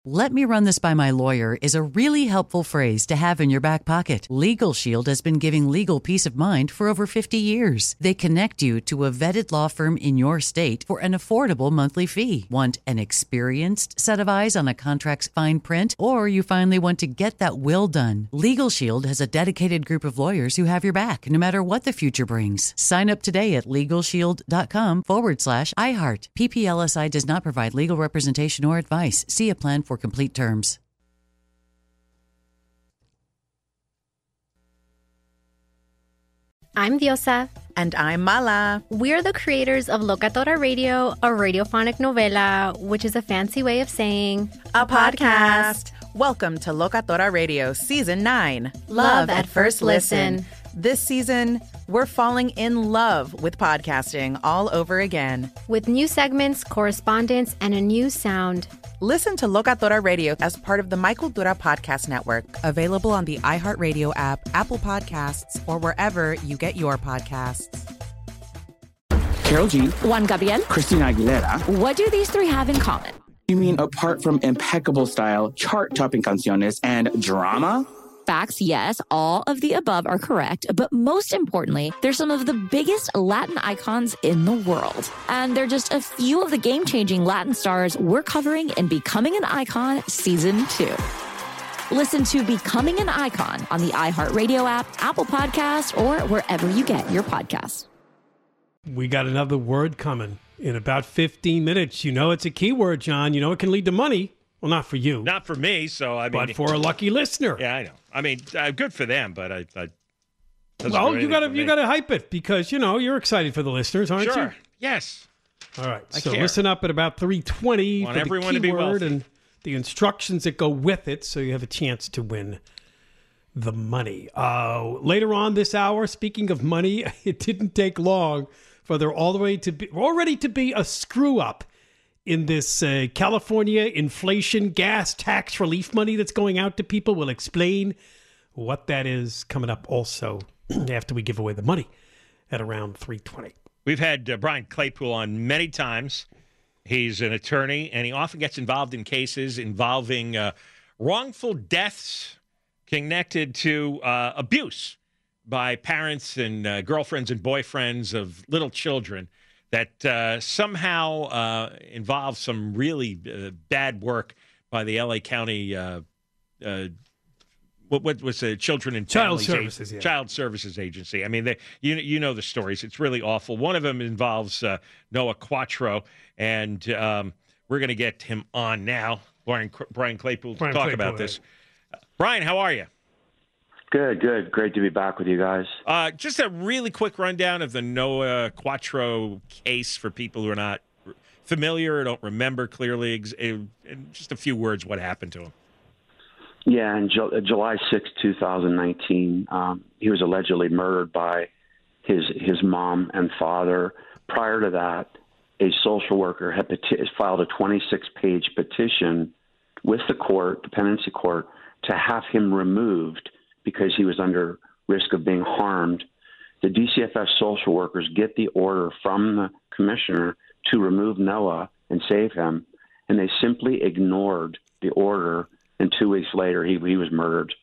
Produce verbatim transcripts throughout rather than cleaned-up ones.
"Let me run this by my lawyer" is a really helpful phrase to have in your back pocket. Legal Shield has been giving legal peace of mind for over fifty years. They connect you to a vetted law firm in your state for an affordable monthly fee. Want an experienced set of eyes on a contract's fine print? Or you finally want to get that will done? Legal Shield has a dedicated group of lawyers who have your back, no matter what the future brings. Sign up today at LegalShield.com forward slash iHeart. P P L S I does not provide legal representation or advice. See a plan for complete terms. I'm Diosa. And I'm Mala. We're the creators of Locatora Radio, a radiophonic novela, which is a fancy way of saying a podcast. Welcome to Locatora Radio Season nine. Love at First Listen. This season, we're falling in love with podcasting all over again. With new segments, correspondence, and a new sound. Listen to Locatora Radio as part of the My Cultura Podcast Network, available on the iHeartRadio app, Apple Podcasts, or wherever you get your podcasts. Karol G, Juan Gabriel, Christina Aguilera. What do these three have in common? You mean apart from impeccable style, chart-topping canciones, and drama? Facts, yes, all of the above are correct, but most importantly, they're some of the biggest Latin icons in the world. And they're just a few of the game-changing Latin stars we're covering in Becoming an Icon Season two. Listen to Becoming an Icon on the iHeartRadio app, Apple Podcasts, or wherever you get your podcasts. We got another word coming in about fifteen minutes. You know it's a keyword, John. You know it can lead to money. Well, not for you. Not for me, so I mean... But for a lucky listener. Yeah, I know. I mean, uh, good for them, but I... I well, you gotta you gotta hype it because, you know, you're excited for the listeners, aren't sure. you? Sure, yes. All right, I so care. listen up at about three twenty Want for everyone the to be keyword wealthy. and the instructions that go with it so you have a chance to win the money. Uh, later on this hour, speaking of money, it didn't take long for there all the way to be already to be a screw-up in this uh, California inflation gas tax relief money that's going out to people. We'll explain what that is coming up also after we give away the money at around three twenty. We've had uh, Brian Claypool on many times. He's an attorney, and he often gets involved in cases involving uh, wrongful deaths connected to uh, abuse by parents and uh, girlfriends and boyfriends of little children that uh, somehow uh, involves some really uh, bad work by the L A County, uh, uh, what, what was the Children and Child Families Services, Ag- yeah. Child Services Agency. I mean, they, you you know the stories. It's really awful. One of them involves uh, Noah Quattro, and um, we're going to get him on now, Brian, Brian Claypool, to Brian talk Claypool, about this. Uh, Brian, how are you? Good, good. Great to be back with you guys. Uh, just a really quick rundown of the Noah Quattro case for people who are not familiar or don't remember clearly. Ex- in just a few words, what happened to him. Yeah, on Ju- July sixth, twenty nineteen, um, he was allegedly murdered by his his mom and father. Prior to that, a social worker had peti- filed a twenty-six page petition with the court, the pendency court, to have him removed because he was under risk of being harmed. The D C F S social workers get the order from the commissioner to remove Noah and save him, and they simply ignored the order, and two weeks later he, he was murdered.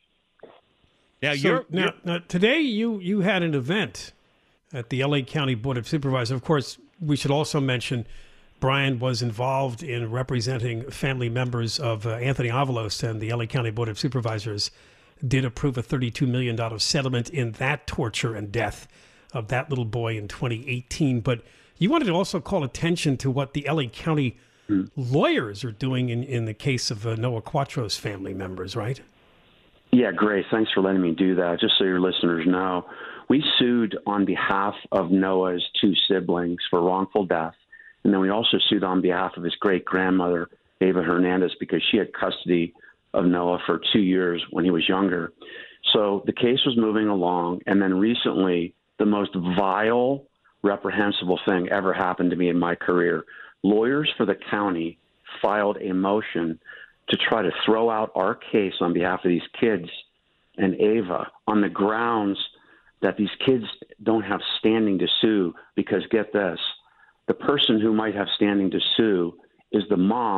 Now, So you're, now, you're now today you you had an event at the L A County Board of Supervisors. Of course, we should also mention Brian was involved in representing family members of uh, Anthony Avalos, and the L A County Board of Supervisors did approve a thirty-two million dollars settlement in that torture and death of that little boy in twenty eighteen. But you wanted to also call attention to what the L A County mm. lawyers are doing in, in the case of uh, Noah Quattro's family members, right? Yeah, Grace, thanks for letting me do that. Just so your listeners know, we sued on behalf of Noah's two siblings for wrongful death. And then we also sued on behalf of his great-grandmother, Ava Hernandez, because she had custody of Noah for two years when he was younger. So the case was moving along. And then recently, the most vile, reprehensible thing ever happened to me in my career. Lawyers for the county filed a motion to try to throw out our case on behalf of these kids and Ava on the grounds that these kids don't have standing to sue because, get this, the person who might have standing to sue is the mom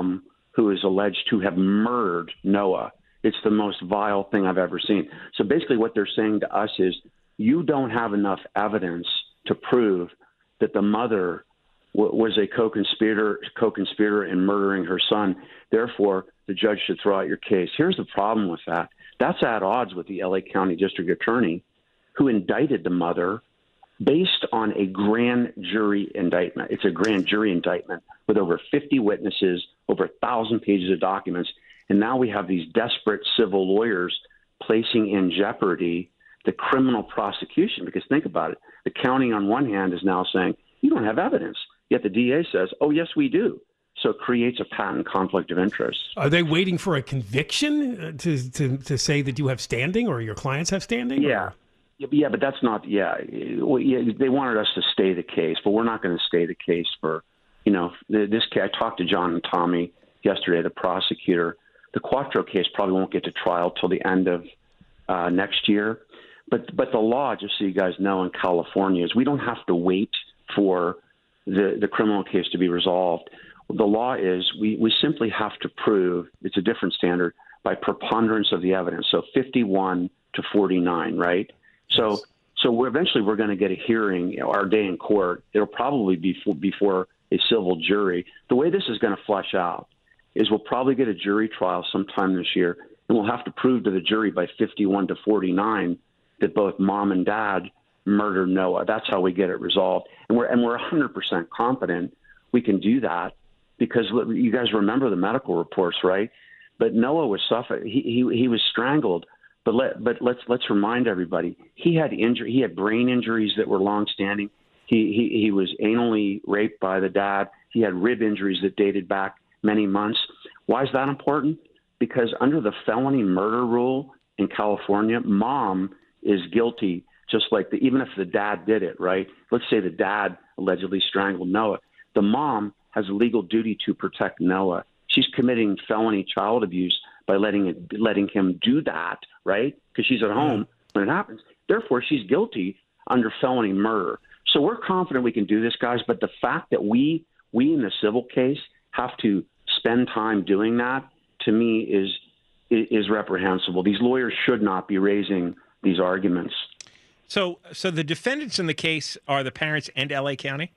who is alleged to have murdered Noah. It's the most vile thing I've ever seen. So basically what they're saying to us is, you don't have enough evidence to prove that the mother w- was a co-conspirator, co-conspirator in murdering her son. Therefore, the judge should throw out your case. Here's the problem with that. That's at odds with the L A County District Attorney, who indicted the mother based on a grand jury indictment. It's a grand jury indictment with over fifty witnesses, over a thousand pages of documents. And now we have these desperate civil lawyers placing in jeopardy the criminal prosecution. Because think about it. The county on one hand is now saying, you don't have evidence. Yet the D A says, oh, yes, we do. So it creates a patent conflict of interest. Are they waiting for a conviction to, to, to say that you have standing or your clients have standing? Yeah. Or? Yeah, but that's not, yeah. Well, yeah. They wanted us to stay the case, but we're not going to stay the case for, you know, this case. I talked to John and Tommy yesterday, the prosecutor. The Quattro case probably won't get to trial till the end of uh, next year. But but the law, just so you guys know, in California is we don't have to wait for the, the criminal case to be resolved. The law is we, we simply have to prove, it's a different standard, by preponderance of the evidence. So fifty-one to forty-nine, right? So yes. so we're eventually we're going to get a hearing, you know, our day in court. It'll probably be before, before a civil jury. The way this is going to flesh out is we'll probably get a jury trial sometime this year, and we'll have to prove to the jury by fifty-one to forty-nine that both mom and dad murdered Noah. That's how we get it resolved. And we're and we're one hundred percent confident we can do that because you guys remember the medical reports, right? But Noah was suffering. He he, he was strangled. But let but let's let's remind everybody he had injury. He had brain injuries that were longstanding. He he he was anally raped by the dad. He had rib injuries that dated back many months. Why is that important? Because under the felony murder rule in California, mom is guilty, just like the, even if the dad did it, right? Let's say the dad allegedly strangled Noah. The mom has a legal duty to protect Noah. She's committing felony child abuse by letting it, letting him do that, right? Because she's at home when it happens. Therefore, she's guilty under felony murder. So we're confident we can do this, guys. But the fact that we we in the civil case have to spend time doing that, to me, is is reprehensible. These lawyers should not be raising these arguments. So, so the defendants in the case are the parents and L A County?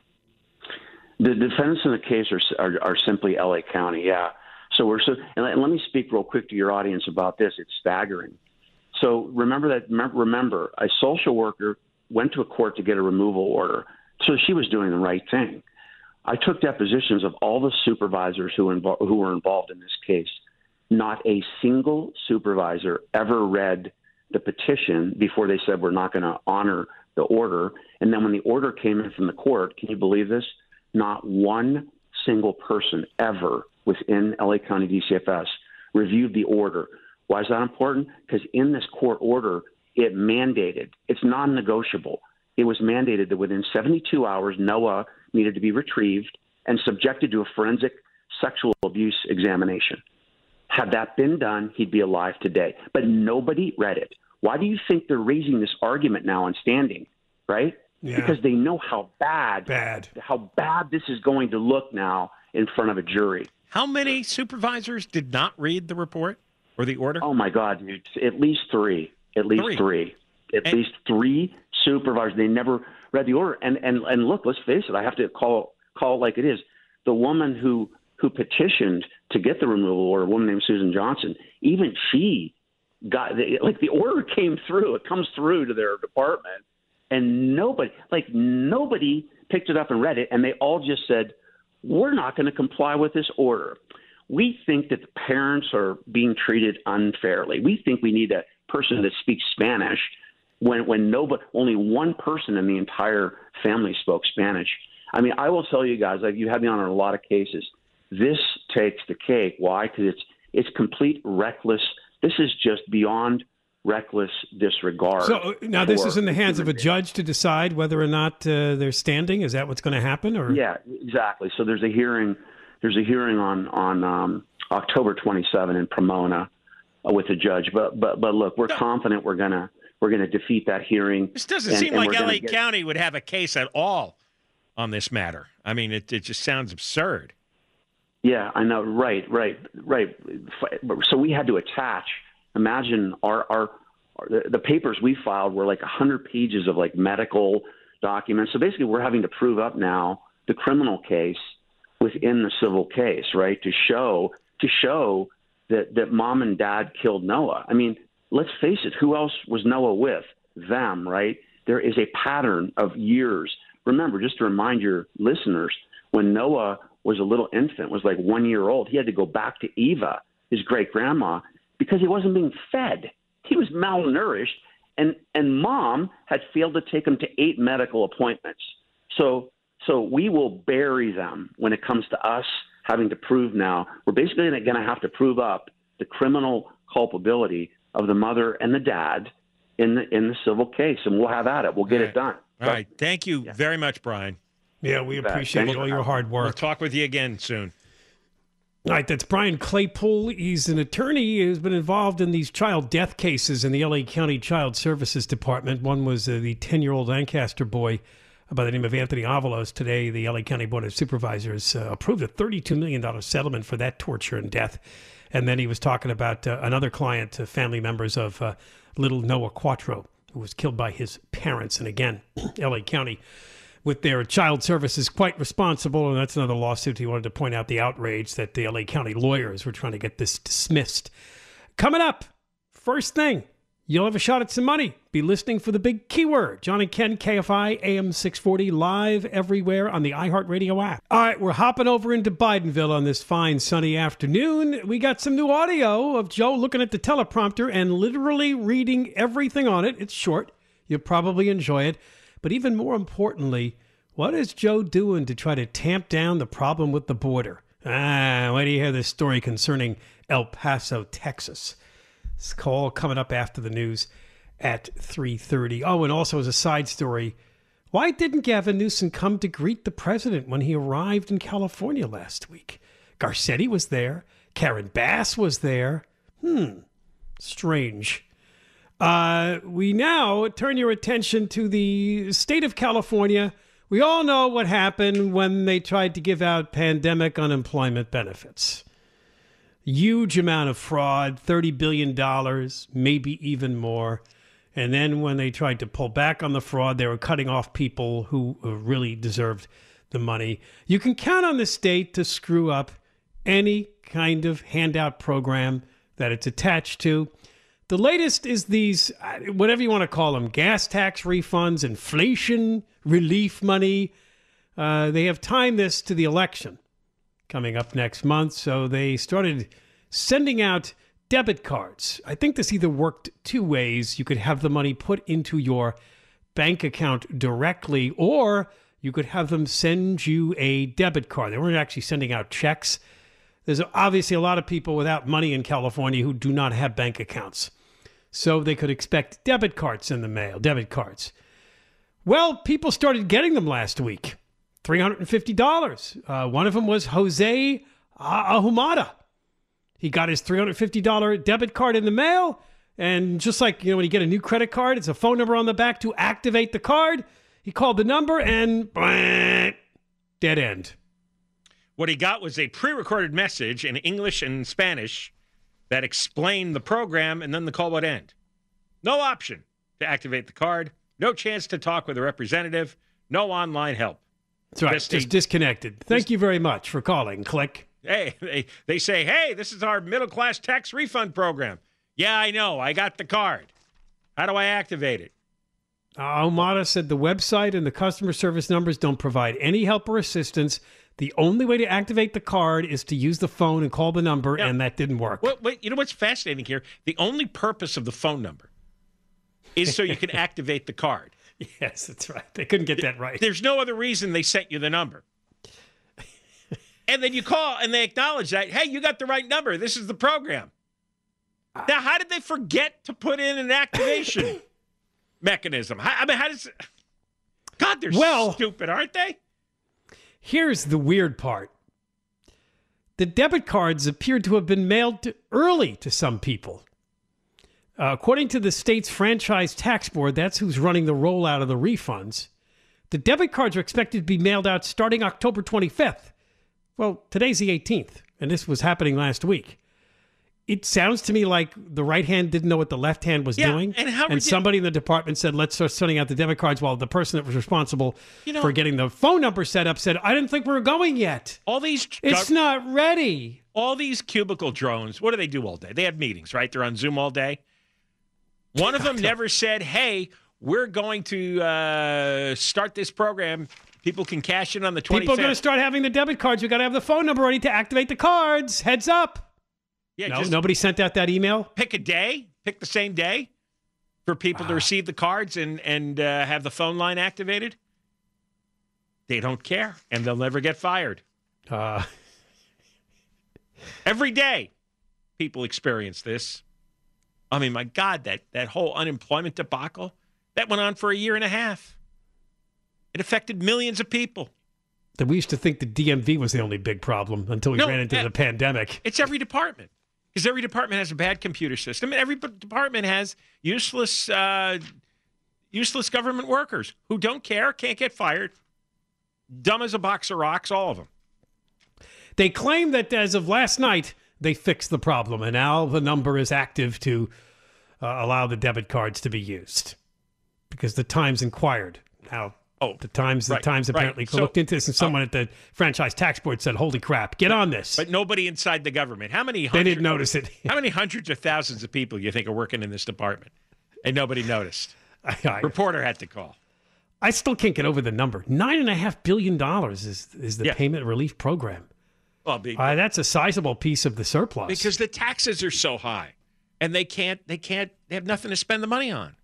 The defendants in the case are are, are simply L A County, yeah. So we're so, and let, let me speak real quick to your audience about this. It's staggering. So remember that. Remember, a social worker went to a court to get a removal order, so she was doing the right thing. I took depositions of all the supervisors who invo- who were involved in this case. Not a single supervisor ever read the petition before they said we're not going to honor the order. And then when the order came in from the court, can you believe this? Not one single person ever within L A County D C F S reviewed the order. Why is that important? Because in this court order, it mandated, it's non-negotiable. It was mandated that within seventy-two hours, Noah needed to be retrieved and subjected to a forensic sexual abuse examination. Had that been done, he'd be alive today. But nobody read it. Why do you think they're raising this argument now and standing, right? Yeah. Because they know how bad, bad, how bad this is going to look now in front of a jury. How many supervisors did not read the report or the order? Oh, my God, dude. At least three. At least three. three. At and- least three supervisors. They never read the order. And, and, and look, let's face it. I have to call, call it like it is. The woman who, who petitioned to get the removal order, a woman named Susan Johnson, even she got – like the order came through. It comes through to their department. And nobody, like nobody picked it up and read it, and they all just said, we're not going to comply with this order. We think that the parents are being treated unfairly. We think we need a person that speaks Spanish when, when nobody, only one person in the entire family spoke Spanish. I mean, I will tell you guys, like you had me on a lot of cases. This takes the cake. Why? Because it's it's complete reckless. This is just beyond reckless disregard. So now this is in the hands of a judge to decide whether or not uh, they're standing. Is that what's going to happen? Or yeah, exactly. So there's a hearing. There's a hearing on on um, October twenty-seventh in Pomona uh, with the judge. But but but look, we're no. confident we're gonna we're gonna defeat that hearing. This doesn't and, seem and like L A get... County would have a case at all on this matter. I mean, it it just sounds absurd. Yeah, I know. Right, right, right. So we had to attach. Imagine our our, our the, the papers we filed were like one hundred pages of like medical documents. So basically, we're having to prove up now the criminal case within the civil case, right? To show to show that that mom and dad killed Noah. I mean, let's face it. Who else was Noah with? Them, right? There is a pattern of years. Remember, just to remind your listeners, when Noah was a little infant, was like one year old, he had to go back to Eva, his great-grandma, because he wasn't being fed. He was malnourished, and, and mom had failed to take him to eight medical appointments. So, so we will bury them when it comes to us having to prove now. We're basically going to have to prove up the criminal culpability of the mother and the dad in the in the civil case, and we'll have at it. We'll get all right. it done. All right. Thank you yeah. very much, Brian. Yeah, we appreciate Thanks. all your hard work. We'll talk with you again soon. All right, that's Brian Claypool. He's an attorney who's been involved in these child death cases in the L A County Child Services Department. One was uh, the ten-year-old Lancaster boy by the name of Anthony Avalos. Today, the L A County Board of Supervisors uh, approved a thirty-two million dollars settlement for that torture and death. And then he was talking about uh, another client, uh, family members of uh, little Noah Quattro, who was killed by his parents. And again, L A County, with their child services, quite responsible. And that's another lawsuit. He wanted to point out the outrage that the L A County lawyers were trying to get this dismissed. Coming up, first thing, you'll have a shot at some money. Be listening for the big keyword. John and Ken, K F I, A M six forty, live everywhere on the iHeartRadio app. All right, we're hopping over into Bidenville on this fine sunny afternoon. We got some new audio of Joe looking at the teleprompter and literally reading everything on it. It's short. You'll probably enjoy it. But even more importantly, what is Joe doing to try to tamp down the problem with the border? Ah, wait till you hear this story concerning El Paso, Texas. It's all coming up after the news at three thirty. Oh, and also as a side story, why didn't Gavin Newsom come to greet the president when he arrived in California last week? Garcetti was there. Karen Bass was there. Hmm, strange. Uh, we now turn your attention to the state of California. We all know what happened when they tried to give out pandemic unemployment benefits. Huge amount of fraud, thirty billion dollars, maybe even more. And then when they tried to pull back on the fraud, they were cutting off people who really deserved the money. You can count on the state to screw up any kind of handout program that it's attached to. The latest is these, whatever you want to call them, gas tax refunds, inflation relief money. Uh, they have timed this to the election coming up next month. So they started sending out debit cards. I think this either worked two ways. You could have the money put into your bank account directly, or you could have them send you a debit card. They weren't actually sending out checks. There's obviously a lot of people without money in California who do not have bank accounts. So they could expect debit cards in the mail, debit cards. Well, people started getting them last week. three hundred fifty dollars. Uh, one of them was Jose Ahumada. He got his three hundred fifty dollars debit card in the mail. And just like, you know, when you get a new credit card, it's a phone number on the back to activate the card. He called the number and blah, dead end. What he got was a pre-recorded message in English and Spanish that explained the program, and then the call would end. No option to activate the card. No chance to talk with a representative. No online help. That's right. Just, just disconnected. Thank just, you very much for calling. Click. Hey, they, they say, hey, this is our middle-class tax refund program. Yeah, I know. I got the card. How do I activate it? Uh, Omada said the website and the customer service numbers don't provide any help or assistance. The only way to activate the card is to use the phone and call the number, yeah. and that didn't work. Well, wait, you know what's fascinating here? The only purpose of the phone number is so you can activate the card. Yes, that's right. They couldn't get that right. There's no other reason they sent you the number. And then you call, and they acknowledge that, hey, you got the right number. This is the program. Now, how did they forget to put in an activation mechanism? How, I mean, how does... God, they're well, stupid, aren't they? Here's the weird part. The debit cards appeared to have been mailed to early to some people. Uh, according to the state's franchise tax board, that's who's running the rollout of the refunds. The debit cards are expected to be mailed out starting October twenty-fifth. Well, today's the eighteenth, and this was happening last week. It sounds to me like the right hand didn't know what the left hand was Yeah, doing. and how and ridic- somebody in the department said, let's start sending out the debit cards, while the person that was responsible You know- for getting the phone number set up said, I didn't think we were going yet. All these It's gov- not ready. all these cubicle drones, what do they do all day? They have meetings, right? They're on Zoom all day. One of them never said, hey, we're going to uh, start this program. People can cash in on the twenty-fifth. People are going to start having the debit cards. We got to have the phone number ready to activate the cards. Heads up. Yeah, No, just nobody sent out that email. pick a day, pick the same day for people to receive the cards and, and uh, have the phone line activated. They don't care, and they'll never get fired. Uh, Every day, people experience this. I mean, my God, that, that whole unemployment debacle, that went on for a year and a half. It affected millions of people. that we used to think the D M V was the only big problem until we No, ran into eh, the pandemic. It's every department. Because every department has a bad computer system, and every department has useless, uh, useless government workers who don't care, can't get fired, dumb as a box of rocks, all of them. They claim that as of last night, they fixed the problem, and now the number is active to uh, allow the debit cards to be used. Because the Times inquired. Now, Oh, the Times, right, the Times right. apparently So, looked into this, and someone at the franchise tax board said, "Holy crap, get on this!" But nobody inside the government. How many? They Hundred, didn't notice it. How many hundreds of thousands of people you think are working in this department, and nobody noticed? I, I, Reporter had to call. I still can't get over the number. Nine and a half billion dollars is is the Yeah. payment relief program. Well, be, Uh, that's a sizable piece of the surplus. because the taxes are so high, and they can't. They can't. They have nothing to spend the money on.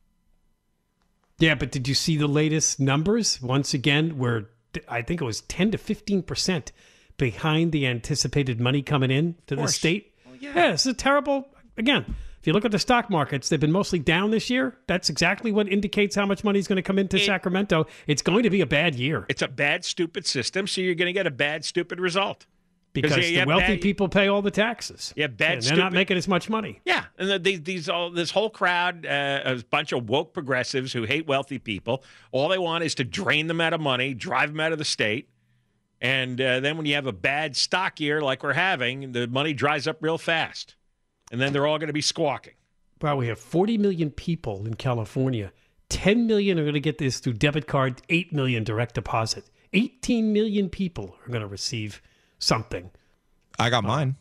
Yeah, but did you see the latest numbers? Once again, we're, I think it was ten to fifteen percent behind the anticipated money coming in to the course. state. Well, yeah. yeah, this is terrible. Again, if you look at the stock markets, they've been mostly down this year. That's exactly what indicates how much money is going to come into It- Sacramento. It's going to be a bad year It's a bad, stupid system, so you're going to get a bad, stupid result. because you the have wealthy bad- people pay all the taxes. You have bad, and they're not stupid- making as much money. Yeah, and the, these, these all this whole crowd, uh, a bunch of woke progressives who hate wealthy people. All they want is to drain them out of money, drive them out of the state, and uh, then when you have a bad stock year like we're having, the money dries up real fast, and then they're all going to be squawking. Wow, we have forty million people in California. ten million are going to get this through debit card, eight million direct deposit. eighteen million people are going to receive something. I got mine.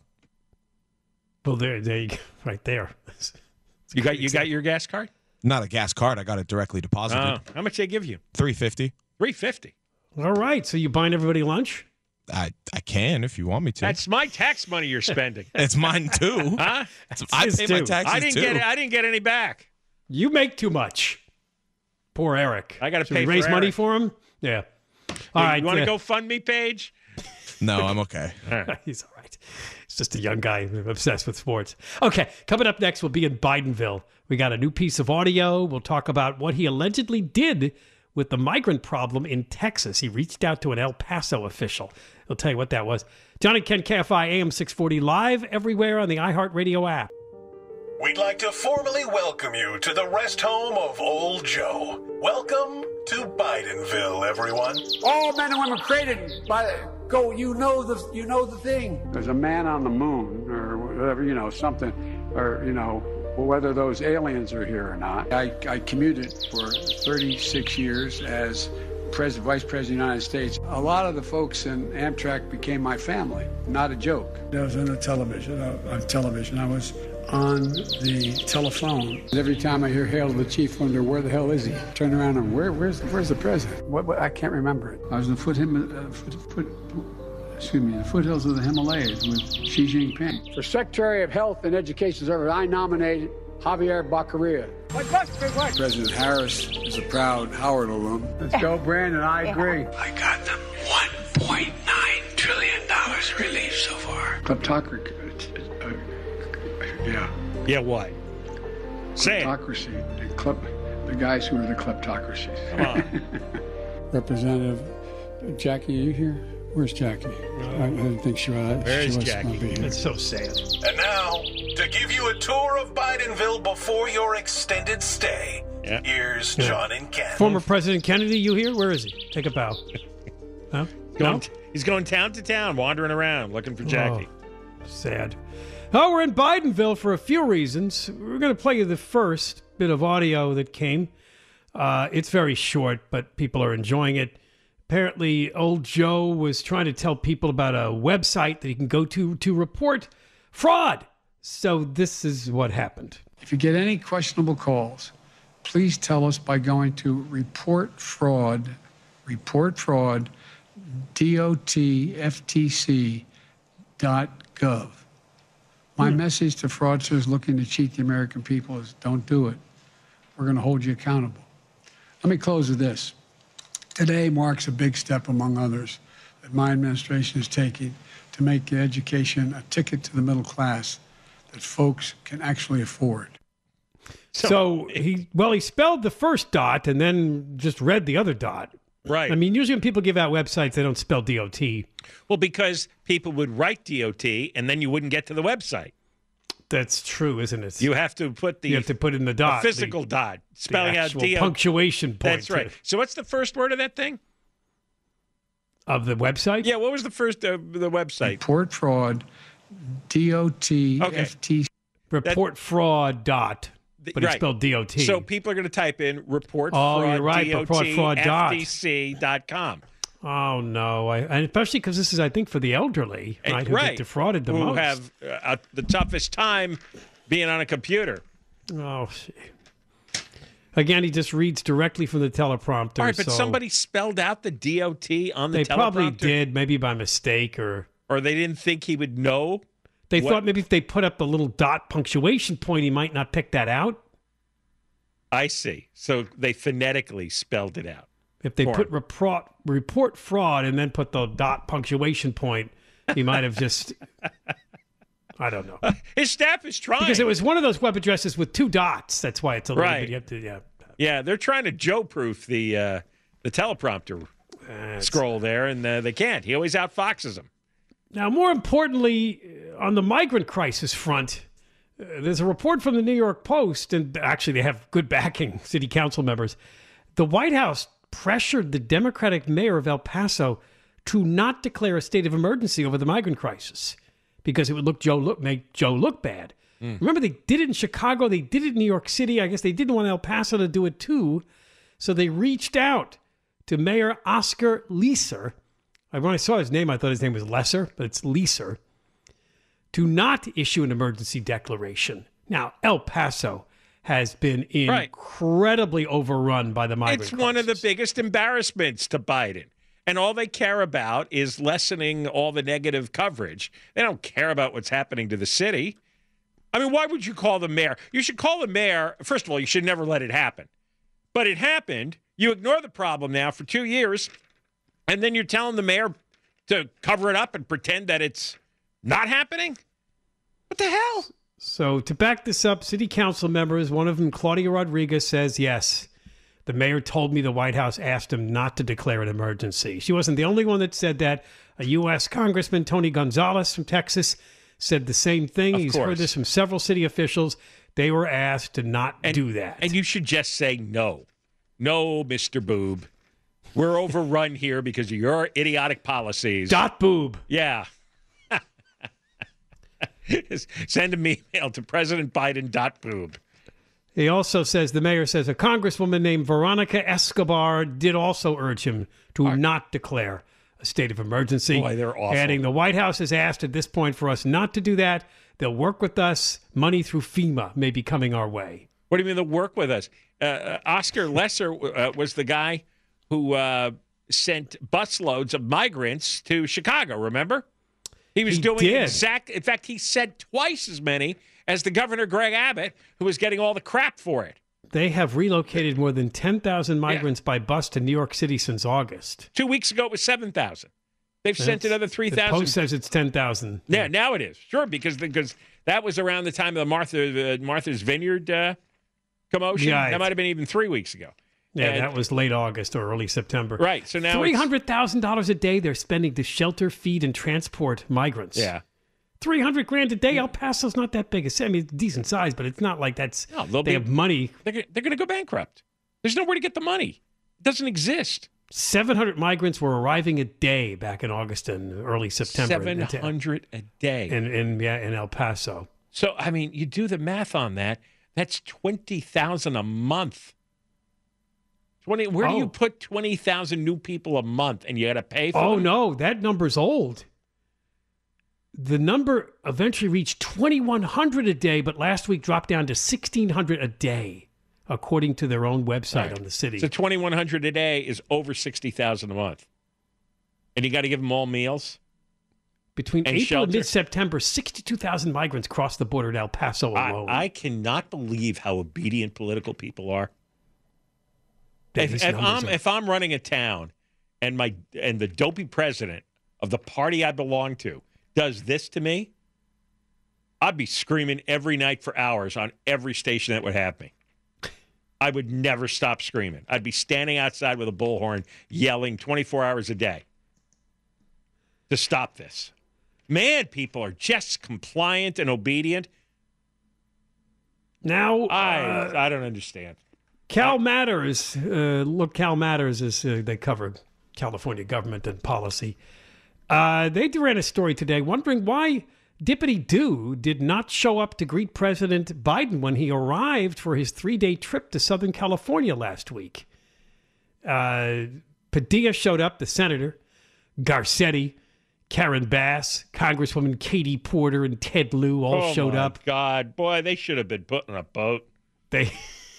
Well, there, there you go, right there. You got you got your gas card? Not a gas card. I got it directly deposited. Oh, how much they give you? Three fifty. Three fifty. All right, so you buying everybody lunch? I I can if you want me to. That's my tax money you're spending, it's mine too. huh? It's- I his pay my too. taxes I didn't too. get it. I didn't get any back. You make too much. Poor Eric. I gotta Should pay we for raise money Eric. for him? Yeah. All right. You want to uh, go fund me page? No, I'm okay. He's all right. He's just a young guy obsessed with sports. Okay, coming up next, we'll be in Bidenville. We got a new piece of audio. We'll talk about what he allegedly did with the migrant problem in Texas. He reached out to an El Paso official. He'll tell you what that was. John and Ken, K F I A M six forty, live everywhere on the iHeartRadio app. We'd like to formally welcome you to the rest home of Old Joe. Welcome to Bidenville, everyone. All men and women created by go. You know the you know the thing. There's a man on the moon, or whatever, you know, something, or you know, whether those aliens are here or not. I, I commuted for thirty-six years as President, Vice President of the United States. A lot of the folks in Amtrak became my family. Not a joke. I was on the television. On television, I was on the telephone. Every time I hear hail to the chief, wonder where the hell is he? Turn around and where where's where's the president? What, what I can't remember it. I was in the foot, uh, foot, foot excuse me, the foothills of the Himalayas with Xi Jinping. For Secretary of Health and Education Service, I nominated Javier Baccaria. President Harris is a proud Howard alum. Let's go, Brandon. I agree. I got them one point nine trillion dollars relief so far. Kleptocracy. Uh, yeah. Yeah, what? Say it. Kleptocracy. The, klep, the guys who are the kleptocracies. Come on. Representative Jackie, are you here? Where's Jackie? I, I didn't think she was. Where she is was Jackie? gonna be here. It's so sad. And now, to give you a tour of Bidenville before your extended stay, Yeah. here's John and Ken. Former President Kennedy, you here? Where is he? Take a bow. Huh? Going, No? He's going town to town, wandering around, looking for Jackie. Oh, sad. Oh, we're in Bidenville for a few reasons. We're going to play you the first bit of audio that came. Uh, it's very short, but people are enjoying it. Apparently, old Joe was trying to tell people about a website that he can go to to report fraud. So this is what happened. If you get any questionable calls, please tell us by going to report fraud, report fraud, D O T F T C dot gov. My hmm. message to fraudsters looking to cheat the American people is don't do it. We're going to hold you accountable. Let me close with this. Today marks a big step, among others, that my administration is taking to make education a ticket to the middle class that folks can actually afford. So, so he, well, he spelled the first dot and then just read the other dot. Right. I mean, usually when people give out websites, they don't spell D O T. Well, because people would write D O T and then you wouldn't get to the website. That's true, isn't it? You have to put the you have to put in the dot, the physical the, dot, spelling the out D O T. Punctuation point. That's right. So what's the first word of that thing? Of the website? Yeah. What was the first of uh, the website? Report fraud, D O T F T C. Okay. Report that, fraud dot. But right. it's spelled D O T. So people are going to type in report oh, fraud, you're right, D O T F T C dot com. Oh, no. I, and especially because this is, I think, for the elderly, right, who right. get defrauded the who most. Who have uh, the toughest time being on a computer. Oh, see. Again, he just reads directly from the teleprompter. All right, but so somebody spelled out the D O T on the they teleprompter? They probably did, maybe by mistake or... Or they didn't think he would know? They what? thought maybe if they put up the little dot punctuation point, he might not pick that out. I see. So they phonetically spelled it out. If they put report, report fraud and then put the dot punctuation point, he might have just... I don't know. Uh, his staff is trying. Because it was one of those web addresses with two dots. That's why it's a little right. bit... You have to, yeah. yeah, they're trying to Joe-proof the uh, the teleprompter uh, scroll there, and uh, they can't. He always outfoxes them. Now, more importantly, on the migrant crisis front, uh, there's a report from the New York Post, and actually they have good backing, city council members. The White House pressured the Democratic mayor of El Paso to not declare a state of emergency over the migrant crisis because it would look Joe look make Joe look bad. Mm. Remember, they did it in Chicago. They did it in New York City. I guess they didn't want El Paso to do it too. So they reached out to Mayor Oscar Leeser. When I saw his name, I thought his name was Lesser, but it's Leeser, to not issue an emergency declaration. Now, El Paso has been right. incredibly overrun by the migrant It's crisis. one of the biggest embarrassments to Biden. And all they care about is lessening all the negative coverage. They don't care about what's happening to the city. I mean, why would you call the mayor? You should call the mayor. First of all, you should never let it happen. But it happened. You ignore the problem now for two years, and then you're telling the mayor to cover it up and pretend that it's not happening? What the hell? So to back this up, city council members, one of them, Claudia Rodriguez, says, yes, the mayor told me the White House asked him not to declare an emergency. She wasn't the only one that said that. A U S Congressman, Tony Gonzalez from Texas, said the same thing. Of He's course. heard this from several city officials. They were asked to not and, do that. And you should just say no. No, Mister Boob. We're overrun here because of your idiotic policies. Dot boob. Yeah. Send an email to President Biden dot boob. He also says, the mayor says, a congresswoman named Veronica Escobar did also urge him to Are, not declare a state of emergency. Boy, they're awful. Adding, the White House has asked at this point for us not to do that. They'll work with us. Money through FEMA may be coming our way. What do you mean they'll work with us? Uh, Oscar Lesser uh, was the guy who uh, sent busloads of migrants to Chicago, remember? He was he doing did. exact. In fact, he sent twice as many as the governor, Greg Abbott, who was getting all the crap for it. They have relocated more than ten thousand migrants yeah. by bus to New York City since August. Two weeks ago, it was seven thousand. They've That's, sent another three thousand. The Post says it's ten thousand. Yeah, now it is. Sure, because because that was around the time of the Martha uh, Martha's Vineyard uh, commotion. Yeah, that might have been even three weeks ago. Yeah, and, that was late August or early September. Right. So now three hundred thousand dollars a day they're spending to shelter, feed, and transport migrants. Yeah. three hundred grand a day. El Paso's not that big. I mean, it's decent size, but it's not like that's, no, they be, have money. They're, they're going to go bankrupt. There's nowhere to get the money. It doesn't exist. seven hundred migrants were arriving a day back in August and early September. seven hundred a day. In, in, yeah, in El Paso. So, I mean, you do the math on that, that's twenty thousand a month. twenty, where oh. do you put twenty thousand new people a month and you got to pay for Oh, them? no, that number's old. The number eventually reached twenty-one hundred a day, but last week dropped down to sixteen hundred a day, according to their own website right. on the city. So twenty-one hundred a day is over sixty thousand a month. And you got to give them all meals? Between and April shelter? and mid-September, sixty-two thousand migrants crossed the border at El Paso alone. I, I cannot believe how obedient political people are. If, if, I'm, are. if I'm running a town and my and the dopey president of the party I belong to does this to me, I'd be screaming every night for hours on every station that would have me. I would never stop screaming. I'd be standing outside with a bullhorn yelling twenty-four hours a day to stop this. Man, people are just compliant and obedient. Now, I uh, I don't understand. Cal Matters, uh, look, Cal Matters is uh, they cover California government and policy. Uh, they ran a story today wondering why Dippity Doo did not show up to greet President Biden when he arrived for his three-day trip to Southern California last week. Uh, Padilla showed up, the senator, Garcetti, Karen Bass, Congresswoman Katie Porter, and Ted Lieu all oh showed my up. God, boy, they should have been put in a boat. They.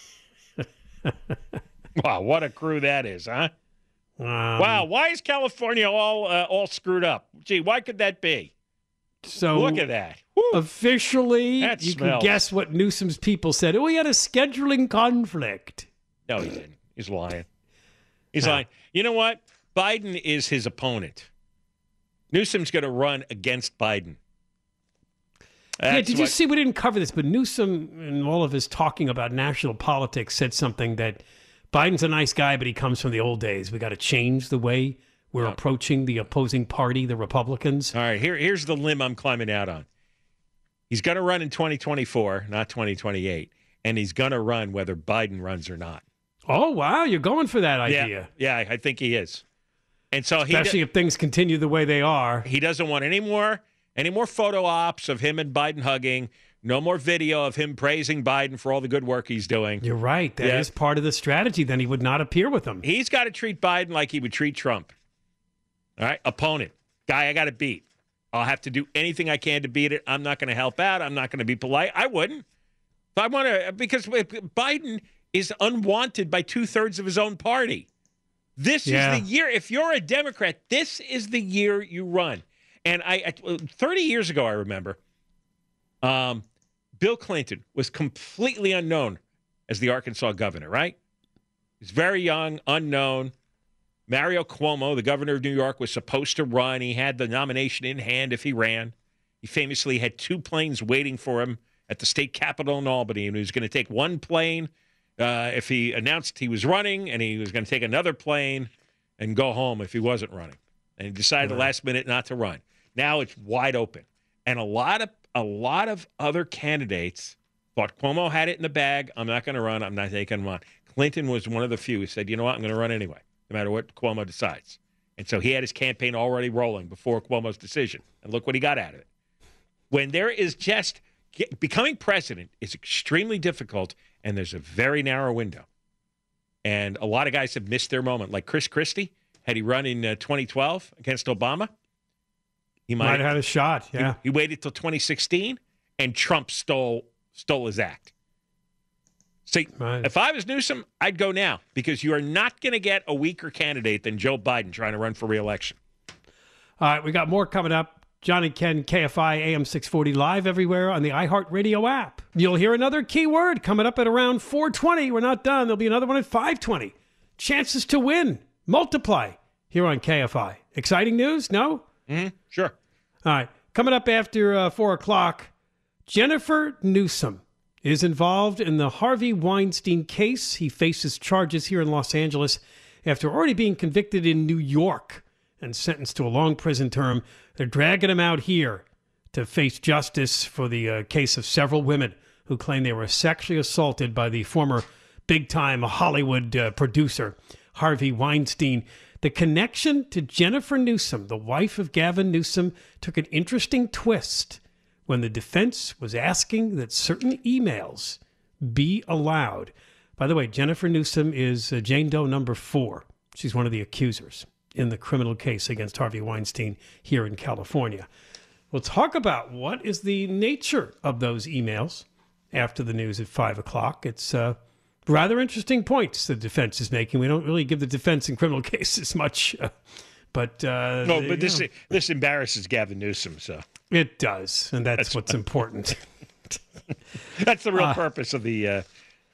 Wow, what a crew that is, huh? Um, wow, why is California all uh, all screwed up? Gee, why could that be? So look at that. Woo. Officially, that you smells. can guess what Newsom's people said. Oh, we had a scheduling conflict. No, he didn't. He's lying. He's no. lying. You know what? Biden is his opponent. Newsom's going to run against Biden. That's yeah, did what... you see? We didn't cover this, but Newsom, in all of his talking about national politics, said something that Biden's a nice guy, but he comes from the old days. We got to change the way we're yeah. approaching the opposing party, the Republicans. All right, here, here's the limb I'm climbing out on. He's going to run in twenty twenty-four, not twenty twenty-eight, and he's going to run whether Biden runs or not. Oh, wow, you're going for that idea. Yeah, yeah I think he is. And so he Especially do- if things continue the way they are. He doesn't want any more... Any more photo ops of him and Biden hugging. No more video of him praising Biden for all the good work he's doing. You're right. That yeah. is part of the strategy. Then he would not appear with them. He's got to treat Biden like he would treat Trump. All right? Opponent. Guy I got to beat. I'll have to do anything I can to beat it. I'm not going to help out. I'm not going to be polite. I wouldn't. If I want to, because Biden is unwanted by two-thirds of his own party. This yeah. is the year. If you're a Democrat, this is the year you run. And I, I, thirty years ago, I remember, um, Bill Clinton was completely unknown as the Arkansas governor, right? He's very young, unknown. Mario Cuomo, the governor of New York, was supposed to run. He had the nomination in hand if he ran. He famously had two planes waiting for him at the state capitol in Albany, and he was going to take one plane uh, if he announced he was running, and he was going to take another plane and go home if he wasn't running. And he decided right. the last minute not to run. Now it's wide open. And a lot of a lot of other candidates thought Cuomo had it in the bag. I'm not going to run. I'm not taking him on. Clinton was one of the few who said, you know what, I'm going to run anyway, no matter what Cuomo decides. And so he had his campaign already rolling before Cuomo's decision. And look what he got out of it. When there is just – becoming president is extremely difficult, and there's a very narrow window. And a lot of guys have missed their moment, like Chris Christie. Had he run in uh, twenty twelve against Obama, he might, might have had a shot. Yeah, he, he waited till twenty sixteen, and Trump stole stole his act. See, right. if I was Newsom, I'd go now because you are not going to get a weaker candidate than Joe Biden trying to run for re-election. All right, we got more coming up. John and Ken, K F I A M six forty, live everywhere on the iHeartRadio app. You'll hear another key word coming up at around four twenty. We're not done. There'll be another one at five twenty. Chances to win. Multiply here on K F I. Exciting news? No? Mm-hmm. Sure. All right. Coming up after uh, four o'clock, Jennifer Newsom is involved in the Harvey Weinstein case. He faces charges here in Los Angeles after already being convicted in New York and sentenced to a long prison term. They're dragging him out here to face justice for the uh, case of several women who claim they were sexually assaulted by the former big-time Hollywood uh, producer. Harvey Weinstein. The connection to Jennifer Newsom, the wife of Gavin Newsom, took an interesting twist when the defense was asking that certain emails be allowed. By the way, Jennifer Newsom is uh, Jane Doe number four. She's one of the accusers in the criminal case against Harvey Weinstein here in California. We'll talk about what is the nature of those emails after the news at five o'clock. It's uh, rather interesting points the defense is making. We don't really give the defense in criminal cases much, uh, but uh, no, but this know, this embarrasses Gavin Newsom, so it does, and that's, that's what's important. That's the real uh, purpose of the uh,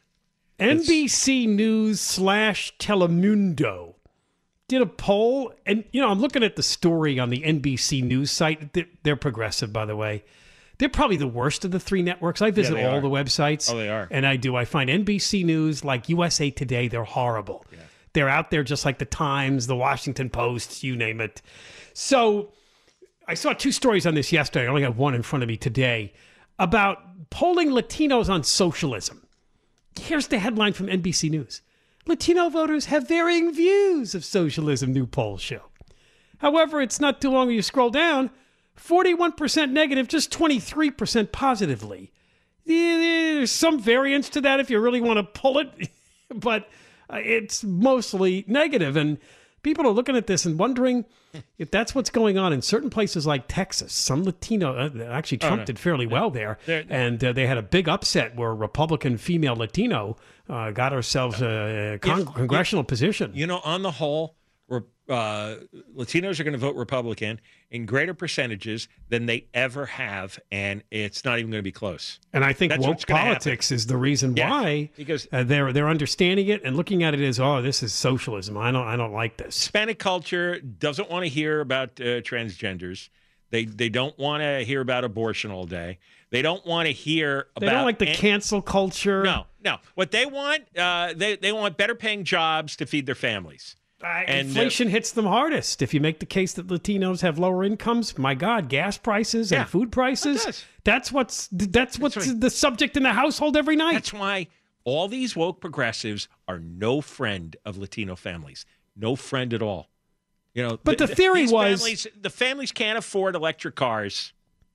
N B C News slash Telemundo did a poll, and you know I'm looking at the story on the N B C News site. They're, they're progressive, by the way. They're probably the worst of the three networks. I visit yeah, all are. the websites. Oh, they are. And I do. I find N B C News, like U S A Today, they're horrible. Yeah. They're out there just like the Times, the Washington Post, you name it. So I saw two stories on this yesterday. I only have one in front of me today about polling Latinos on socialism. Here's the headline from N B C News. Latino voters have varying views of socialism, new polls show. However, it's not too long when you scroll down, forty-one percent negative, just twenty-three percent positively. There's some variance to that if you really want to pull it, but it's mostly negative. And people are looking at this and wondering if that's what's going on in certain places like Texas. Some Latino, uh, actually Trump oh, no. did fairly well there, they're, and uh, they had a big upset where a Republican female Latino uh, got herself a con- if, congressional if, position. You know, on the whole, uh, Latinos are going to vote Republican in greater percentages than they ever have, and it's not even going to be close. And I think That's woke politics is the reason yeah, why because uh, they're they're understanding it and looking at it as, oh, this is socialism. I don't I don't like this. Hispanic culture doesn't want to hear about uh, transgenders. They they don't want to hear about abortion all day. They don't want to hear about. They don't like the an- cancel culture. No, no. What they want, uh, they they want better paying jobs to feed their families. Uh, and, inflation uh, hits them hardest. If you make the case that Latinos have lower incomes, my God, gas prices yeah, and food prices, that's what's that's what's that's right. the subject in the household every night. That's why all these woke progressives are no friend of Latino families. No friend at all. You know, but the, the theory these was families, the families can't afford electric cars.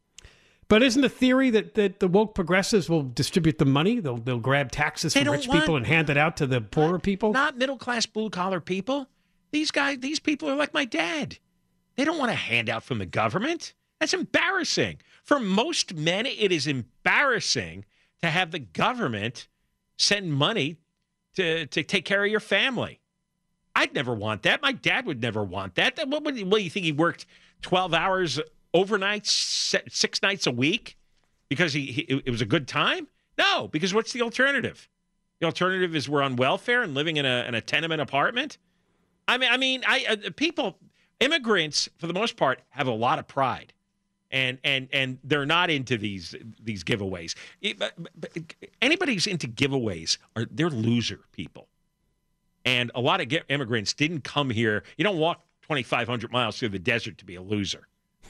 But isn't the theory that, that the woke progressives will distribute the money? They'll they'll grab taxes they from rich want, people and hand it out to the poorer not, people? Not middle-class, blue-collar people. These guys, these people are like my dad. They don't want a handout from the government. That's embarrassing. For most men, it is embarrassing to have the government send money to, to take care of your family. I'd never want that. My dad would never want that. What, what, what do you think? He worked twelve hours overnight, six nights a week because he, he it was a good time? No, because what's the alternative? The alternative is we're on welfare and living in a in a tenement apartment. I mean, I mean, I uh, people, immigrants for the most part have a lot of pride, and and and they're not into these these giveaways. It, but, but anybody who's into giveaways are they're loser people, and a lot of ge- immigrants didn't come here. You don't walk twenty-five hundred miles through the desert to be a loser.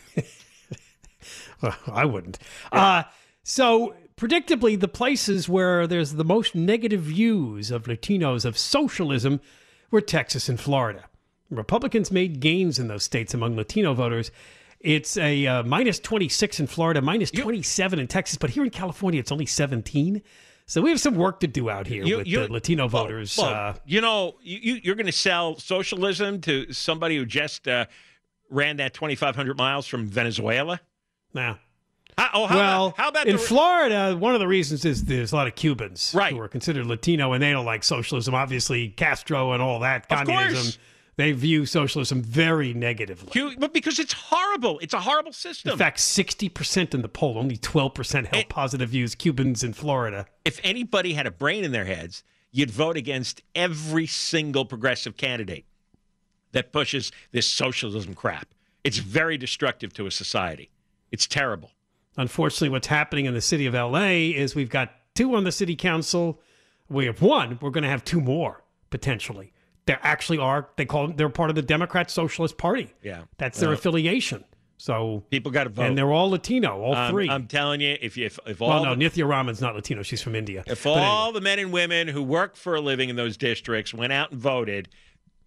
Well, I wouldn't. Yeah. Uh, so, predictably, the places where there's the most negative views of Latinos, of socialism, were Texas and Florida. Republicans made gains in those states among Latino voters. It's a uh, minus twenty-six in Florida, minus twenty-seven in Texas, but here in California, it's only seventeen. So we have some work to do out here you, with you, the Latino well, voters. Well, uh, you know, you, you're going to sell socialism to somebody who just uh, ran that twenty-five hundred miles from Venezuela? Nah. How, oh, how well, about, how about in the... Florida, one of the reasons is there's a lot of Cubans right. who are considered Latino, and they don't like socialism. Obviously, Castro and all that, of communism, course. They view socialism very negatively. But because it's horrible. It's a horrible system. In fact, sixty percent in the poll, only twelve percent held it, positive views, Cubans in Florida. If anybody had a brain in their heads, you'd vote against every single progressive candidate that pushes this socialism crap. It's very destructive to a society. It's terrible. Unfortunately, what's happening in the city of L A is we've got two on the city council. We have one. We're going to have two more, potentially. They actually are, they call them, they're part of the Democrat Socialist Party. Yeah. That's their uh, affiliation. So people got to vote. And they're all Latino, all um, three. I'm telling you, if you, if, if all Well, no, the, Nithya Raman's not Latino. She's from India. If but all anyway. the men and women who work for a living in those districts went out and voted,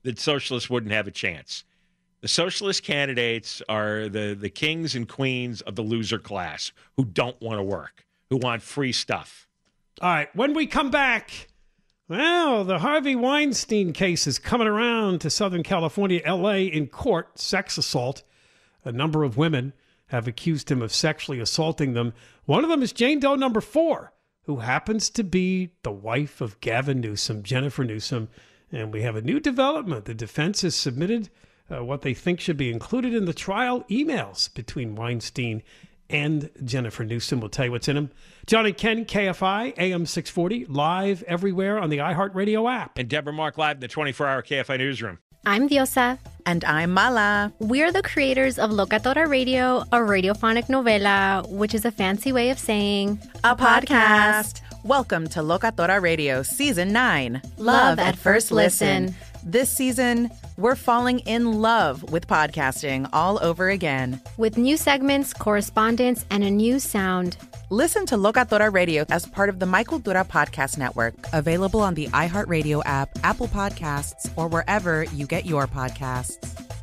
that socialists wouldn't have a chance. The socialist candidates are the, the kings and queens of the loser class who don't want to work, who want free stuff. All right, when we come back, well, the Harvey Weinstein case is coming around to Southern California, L A, in court, sex assault. A number of women have accused him of sexually assaulting them. One of them is Jane Doe number four, who happens to be the wife of Gavin Newsom, Jennifer Newsom. And we have a new development. The defense has submitted uh, what they think should be included in the trial emails between Weinstein and Jennifer Newsom. We'll tell you what's in them. John and Ken, K F I, A M six forty, live everywhere on the iHeartRadio app. And Deborah Mark live in the twenty-four hour K F I newsroom. I'm Diosa. And I'm Mala. We're the creators of Locatora Radio, a radiophonic novela, which is a fancy way of saying a podcast. Welcome to Locatora Radio Season nine. Love at First Listen. This season, we're falling in love with podcasting all over again. With new segments, correspondence, and a new sound. Listen to Locatora Radio as part of the My Cultura Podcast Network, available on the iHeartRadio app, Apple Podcasts, or wherever you get your podcasts.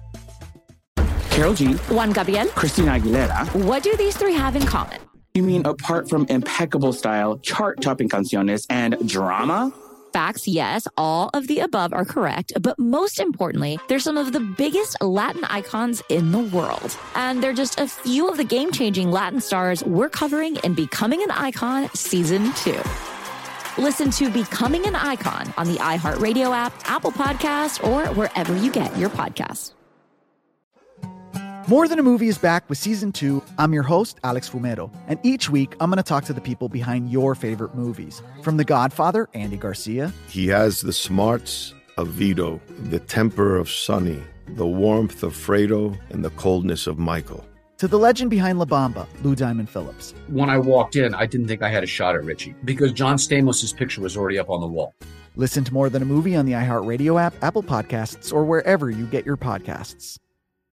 Carol G, Juan Gabriel, Christina Aguilera. What do these three have in common? You mean apart from impeccable style, chart-topping canciones, and drama? Facts, yes, all of the above are correct, but most importantly, they're some of the biggest Latin icons in the world. And they're just a few of the game-changing Latin stars we're covering in Becoming an Icon Season two. Listen to Becoming an Icon on the iHeartRadio app, Apple Podcasts, or wherever you get your podcasts. More Than a Movie is back with Season two. I'm your host, Alex Fumero, and each week I'm going to talk to the people behind your favorite movies. From The Godfather, Andy Garcia. He has the smarts of Vito, the temper of Sonny, the warmth of Fredo, and the coldness of Michael. To the legend behind La Bamba, Lou Diamond Phillips. When I walked in, I didn't think I had a shot at Richie because John Stamos' picture was already up on the wall. Listen to More Than a Movie on the iHeartRadio app, Apple Podcasts, or wherever you get your podcasts.